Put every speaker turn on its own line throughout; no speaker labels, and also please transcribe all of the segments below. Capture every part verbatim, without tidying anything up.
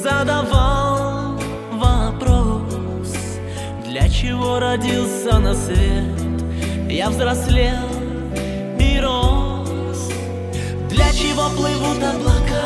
задавал вопрос, для чего родился на свет. Я взрослел и рос. Для чего плывут облака,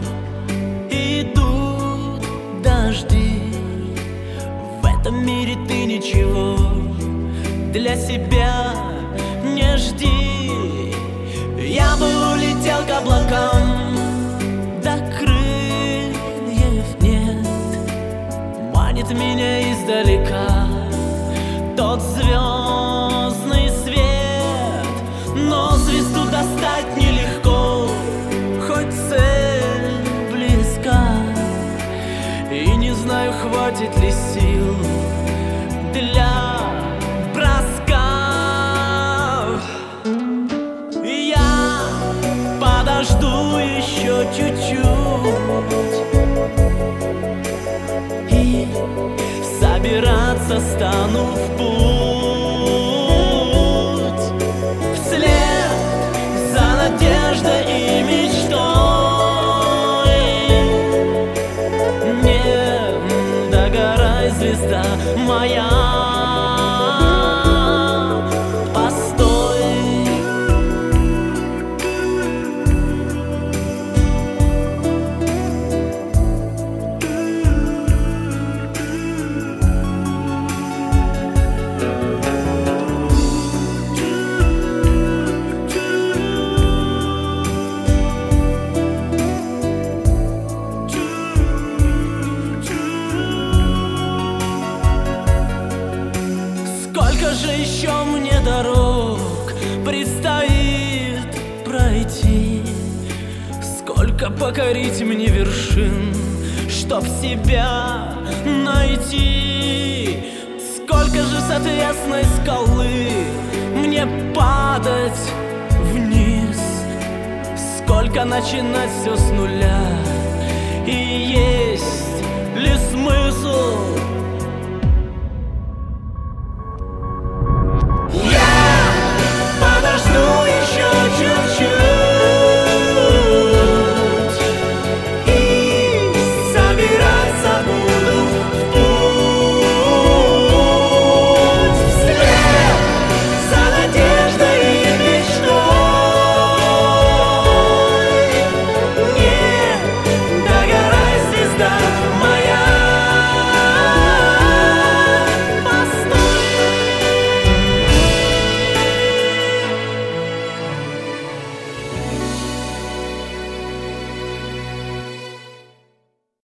идут дожди? В этом мире ты ничего для себя не жди. Я бы улетел к облакам, да крыльев нет. Манит меня издалека тот звездный свет. Но звезду достать нелегко, хоть цель близка. И не знаю, хватит ли сил для броска. Я подожду еще чуть-чуть и собираться стану в путь, вслед за надеждой и мечтой. Не догорай, звезда моя, же еще мне дорог предстоит пройти, сколько покорить мне вершин, чтоб себя найти. Сколько же с отвесной скалы мне падать вниз, сколько начинать все с нуля